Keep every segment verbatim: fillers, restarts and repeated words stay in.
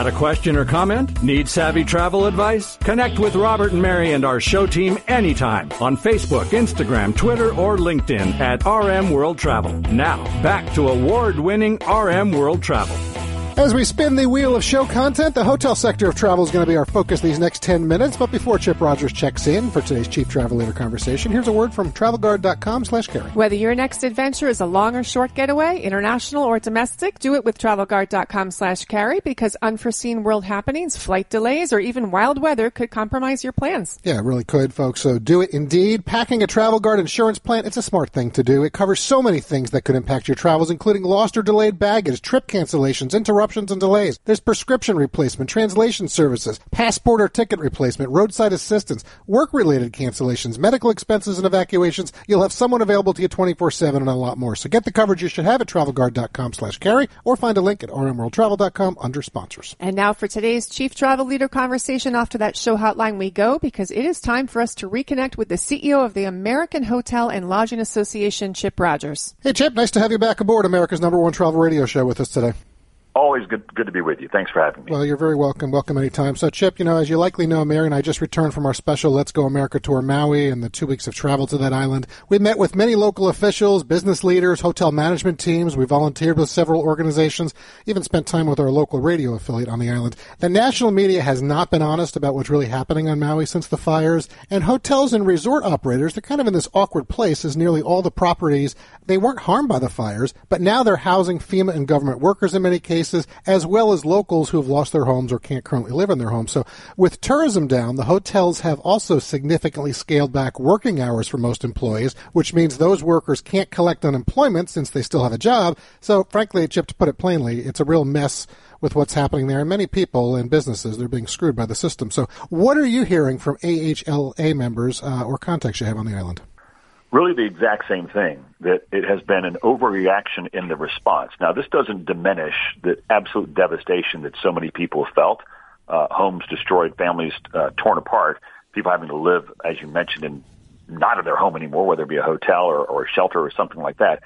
Got a question or comment? Need savvy travel advice? Connect with Robert and Mary and our show team anytime on Facebook, Instagram, Twitter, or LinkedIn at R M World Travel. Now, back to award-winning R M World Travel. As we spin the wheel of show content, the hotel sector of travel is going to be our focus these next ten minutes. But before Chip Rogers checks in for today's Chief Travel Leader conversation, here's a word from TravelGuard.com slash Carrie. Whether your next adventure is a long or short getaway, international or domestic, do it with TravelGuard.com slash Carrie because unforeseen world happenings, flight delays, or even wild weather could compromise your plans. Yeah, it really could, folks. So do it indeed. Packing a TravelGuard insurance plan, it's a smart thing to do. It covers so many things that could impact your travels, including lost or delayed baggage, trip cancellations, interruptions, and delays. There's prescription replacement, translation services, passport or ticket replacement, roadside assistance, work-related cancellations, medical expenses and evacuations. You'll have someone available to you twenty-four seven and a lot more. So get the coverage you should have at TravelGuard.com slash Carrie or find a link at R M World Travel dot com under sponsors. And now for today's Chief Travel Leader conversation. Off to that show hotline we go because it is time for us to reconnect with the C E O of the American Hotel and Lodging Association, Chip Rogers. Hey, Chip, nice to have you back aboard America's number one travel radio show with us today. Always good good to be with you. Thanks for having me. Well, you're very welcome. Welcome anytime. So, Chip, you know, as you likely know, Mary and I just returned from our special Let's Go America tour Maui and the two weeks of travel to that island. We met with many local officials, business leaders, hotel management teams. We volunteered with several organizations, even spent time with our local radio affiliate on the island. The national media has not been honest about what's really happening on Maui since the fires. And hotels and resort operators, they're kind of in this awkward place as nearly all the properties, they weren't harmed by the fires, but now they're housing FEMA and government workers in many cases, as well as locals who have lost their homes or can't currently live in their homes. So with tourism down, the hotels have also significantly scaled back working hours for most employees, which means those workers can't collect unemployment since they still have a job. So frankly, Chip, to put it plainly, it's a real mess with what's happening there. And many people and businesses, they're being screwed by the system. So what are you hearing from A H L A members uh, or contacts you have on the island? Really the exact same thing, that it has been an overreaction in the response. Now, this doesn't diminish the absolute devastation that so many people have felt, uh, homes destroyed, families uh, torn apart, people having to live, as you mentioned, in not in their home anymore, whether it be a hotel or, or a shelter or something like that.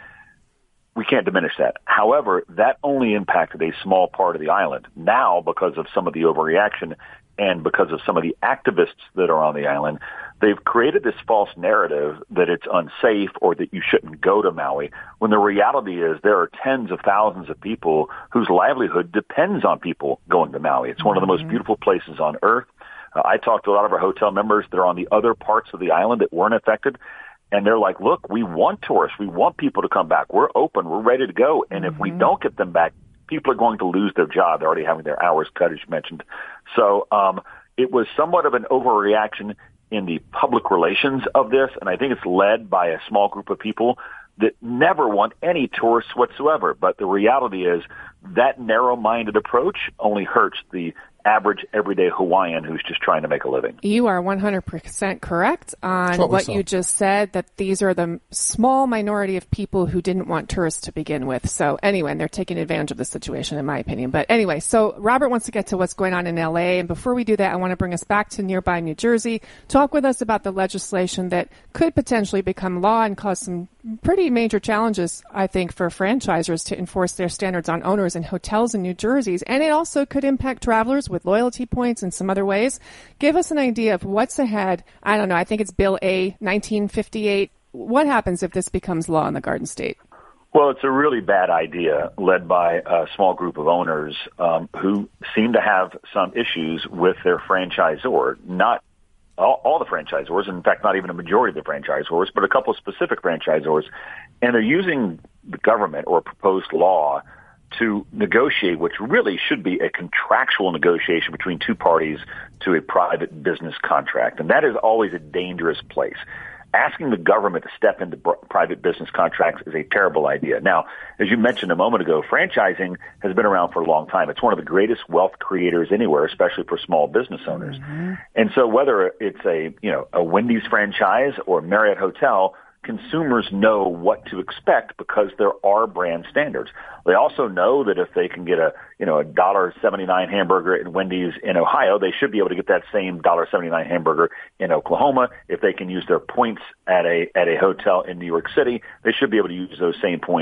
We can't diminish that. However, that only impacted a small part of the island. Now, because of some of the overreaction and because of some of the activists that are on the island, they've created this false narrative that it's unsafe or that you shouldn't go to Maui, when the reality is there are tens of thousands of people whose livelihood depends on people going to Maui. It's one of the most beautiful places on earth. Uh, I talked to a lot of our hotel members that are on the other parts of the island that weren't affected, and they're like, look, we want tourists. We want people to come back. We're open. We're ready to go. And mm-hmm. if we don't get them back, people are going to lose their job. They're already having their hours cut, as you mentioned. So um, it was somewhat of an overreaction in the public relations of this, and I think it's led by a small group of people that never want any tourists whatsoever. But the reality is that narrow-minded approach only hurts the average everyday Hawaiian who's just trying to make a living. You are one hundred percent correct on what, what you just said, that these are the small minority of people who didn't want tourists to begin with. So anyway, and they're taking advantage of the situation, in my opinion. But anyway, so Robert wants to get to what's going on in L A. And before we do that, I want to bring us back to nearby New Jersey. Talk with us about the legislation that could potentially become law and cause some pretty major challenges, I think, for franchisors to enforce their standards on owners and hotels in New Jersey. And it also could impact travelers with loyalty points and some other ways. Give us an idea of what's ahead. I don't know. I think it's Bill A nineteen fifty-eight. What happens if this becomes law in the Garden State? Well, it's a really bad idea led by a small group of owners um, who seem to have some issues with their franchisor. Not all, all the franchisors, in fact, not even a majority of the franchisors, but a couple of specific franchisors. And they're using the government or a proposed law to negotiate, which really should be a contractual negotiation between two parties to a private business contract. And that is always a dangerous place. Asking the government to step into b- private business contracts is a terrible idea. Now, as you mentioned a moment ago, franchising has been around for a long time. It's one of the greatest wealth creators anywhere, especially for small business owners. Mm-hmm. And so whether it's a, you know, a Wendy's franchise or a Marriott hotel, consumers know what to expect because there are brand standards. They also know that if they can get a, you know, a one dollar seventy-nine hamburger at Wendy's in Ohio, they should be able to get that same one dollar seventy-nine hamburger in Oklahoma. If they can use their points at a at a hotel in New York City, they should be able to use those same points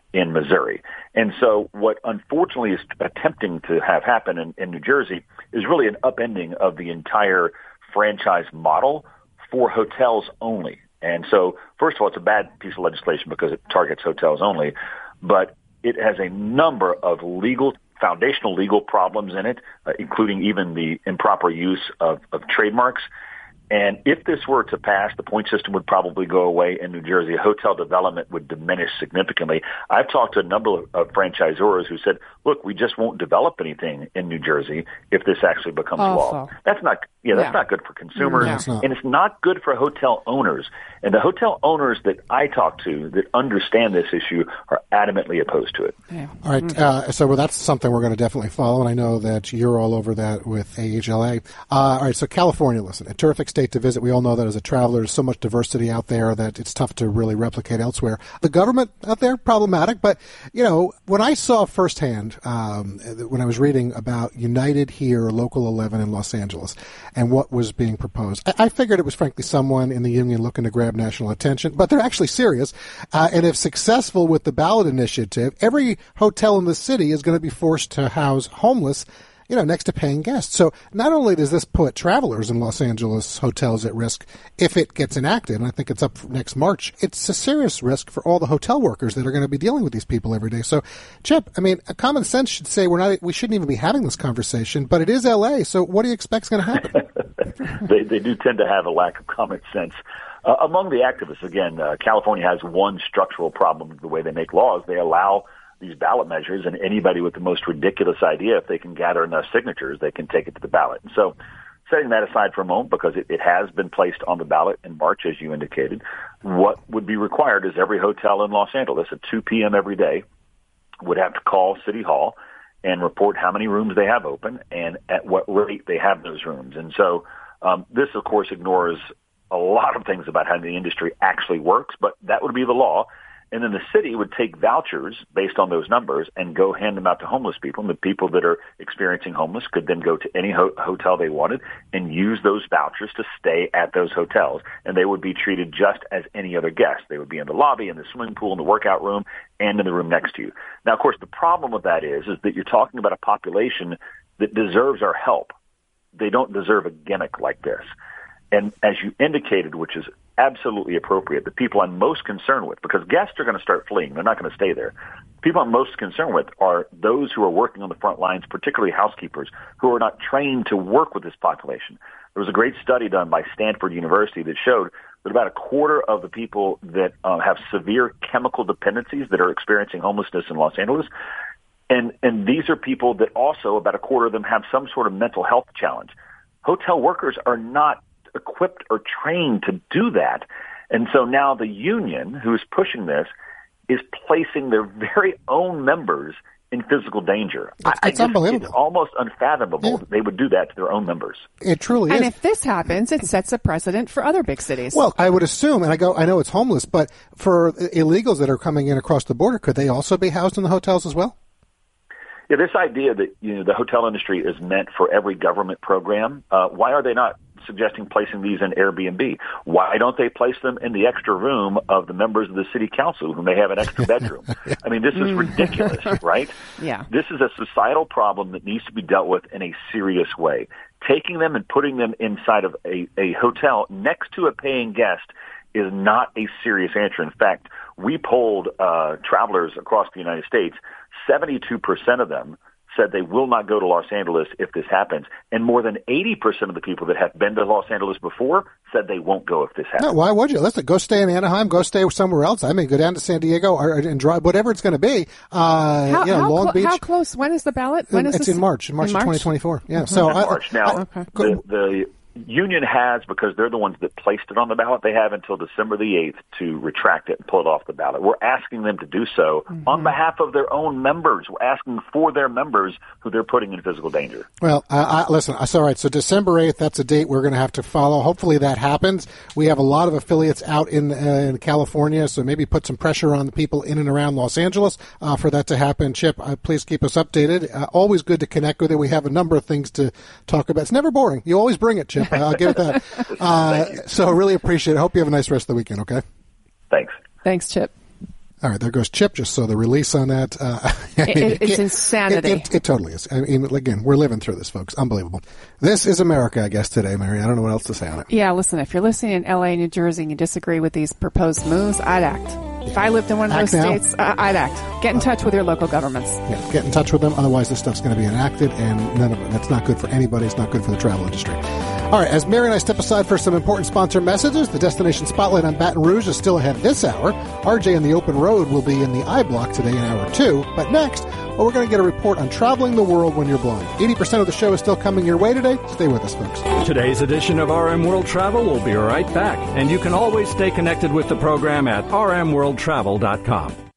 in Missouri. And so what unfortunately is attempting to have happen in, in New Jersey is really an upending of the entire franchise model for hotels only. And so, first of all, it's a bad piece of legislation because it targets hotels only, but it has a number of legal, foundational legal problems in it, uh, including even the improper use of, of trademarks. And if this were to pass, the point system would probably go away in New Jersey. Hotel development would diminish significantly. I've talked to a number of, of franchisors who said, look, we just won't develop anything in New Jersey if this actually becomes Awful. law. That's not, yeah, that's yeah. not good for consumers. No, it's not. And it's not good for hotel owners. And the hotel owners that I talk to that understand this issue are adamantly opposed to it. Yeah. All right. Uh, so well, that's something we're going to definitely follow. And I know that you're all over that with A H L A. Uh, all right. So California, listen, a terrific state to visit. We all know that as a traveler, there's so much diversity out there that it's tough to really replicate elsewhere. The government out there, problematic. But, you know, when I saw firsthand, um, when I was reading about United here, Local eleven in Los Angeles, and what was being proposed, I, I figured it was frankly someone in the union looking to grab national attention, but they're actually serious. Uh, and if successful with the ballot initiative, every hotel in the city is going to be forced to house homeless, you know, next to paying guests. So not only does this put travelers in Los Angeles hotels at risk if it gets enacted, and I think it's up next March, it's a serious risk for all the hotel workers that are going to be dealing with these people every day. So, Chip, I mean, common sense should say we're not, we shouldn't even be having this conversation, but it is L A, so what do you expect is going to happen? they, they do tend to have a lack of common sense. Uh, among the activists, again, uh, California has one structural problem with the way they make laws. They allow these ballot measures, and anybody with the most ridiculous idea, if they can gather enough signatures, they can take it to the ballot. And so setting that aside for a moment, because it, it has been placed on the ballot in March, as you indicated, what would be required is every hotel in Los Angeles at two p.m. every day would have to call City Hall and report how many rooms they have open and at what rate they have those rooms. And so um, this, of course, ignores a lot of things about how the industry actually works, but that would be the law. And then the city would take vouchers based on those numbers and go hand them out to homeless people. And the people that are experiencing homeless could then go to any ho- hotel they wanted and use those vouchers to stay at those hotels. And they would be treated just as any other guest. They would be in the lobby, in the swimming pool, in the workout room, and in the room next to you. Now, of course, the problem with that is, is that you're talking about a population that deserves our help. They don't deserve a gimmick like this. And as you indicated, which is absolutely appropriate, the people I'm most concerned with, because guests are going to start fleeing. They're not going to stay there. The people I'm most concerned with are those who are working on the front lines, particularly housekeepers, who are not trained to work with this population. There was a great study done by Stanford University that showed that about a quarter of the people that uh, have severe chemical dependencies that are experiencing homelessness in Los Angeles, and, and these are people that also, about a quarter of them, have some sort of mental health challenge. Hotel workers are not equipped or trained to do that. And so now the union, who is pushing this, is placing their very own members in physical danger. It's, it's just, unbelievable. It's almost unfathomable yeah. that they would do that to their own members. It truly and is. And if this happens, it sets a precedent for other big cities. Well, I would assume, and I go, I know it's homeless, but for illegals that are coming in across the border, could they also be housed in the hotels as well? Yeah, this idea that, you know, the hotel industry is meant for every government program, uh, why are they not suggesting placing these in Airbnb? Why don't they place them in the extra room of the members of the city council who may have an extra bedroom? I mean, this is ridiculous, right? Yeah. This is a societal problem that needs to be dealt with in a serious way. Taking them and putting them inside of a, a hotel next to a paying guest is not a serious answer. In fact, we polled uh, travelers across the United States. seventy-two percent of them said they will not go to Los Angeles if this happens. And more than eighty percent of the people that have been to Los Angeles before said they won't go if this happens. No, why would you? Listen, go stay in Anaheim, go stay somewhere else. I mean, go down to San Diego or, and drive, whatever it's going to be. Uh, how, you know, how Long clo- Beach. How close? When is the ballot? When is it's this? in March, in March in of March? twenty twenty-four. Yeah. Mm-hmm. So in I, March. Now, I, okay. the, the union has, because they're the ones that placed it on the ballot, they have until December the eighth to retract it and pull it off the ballot. We're asking them to do so mm-hmm. on behalf of their own members. We're asking for their members who they're putting in physical danger. Well, uh, I, listen, that's all right. So December eighth, that's a date we're going to have to follow. Hopefully that happens. We have a lot of affiliates out in, uh, in California, so maybe put some pressure on the people in and around Los Angeles uh, for that to happen. Chip, uh, please keep us updated. Uh, always good to connect with you. We have a number of things to talk about. It's never boring. You always bring it, Chip. I'll give it that. Uh, so really appreciate it. Hope you have a nice rest of the weekend, okay? Thanks. Thanks, Chip. All right, there goes Chip. Just saw the release on that. Uh, it, it, it's it, insanity. It, it, it totally is. I mean, again, we're living through this, folks. Unbelievable. This is America, I guess, today, Mary. I don't know what else to say on it. Yeah, listen, if you're listening in L A, New Jersey, and you disagree with these proposed moves, I'd act. If I lived in one of act those now. states, uh, I'd act. Get in touch with your local governments. Yeah, get in touch with them. Otherwise, this stuff's going to be enacted, and none of it. That's not good for anybody. It's not good for the travel industry. All right, as Mary and I step aside for some important sponsor messages, the Destination Spotlight on Baton Rouge is still ahead this hour. R J and the Open Road will be in the I Block today in hour two. But next, well, we're going to get a report on traveling the world when you're blind. eighty percent of the show is still coming your way today. Stay with us, folks. Today's edition of R M World Travel will be right back. And you can always stay connected with the program at r m world travel dot com.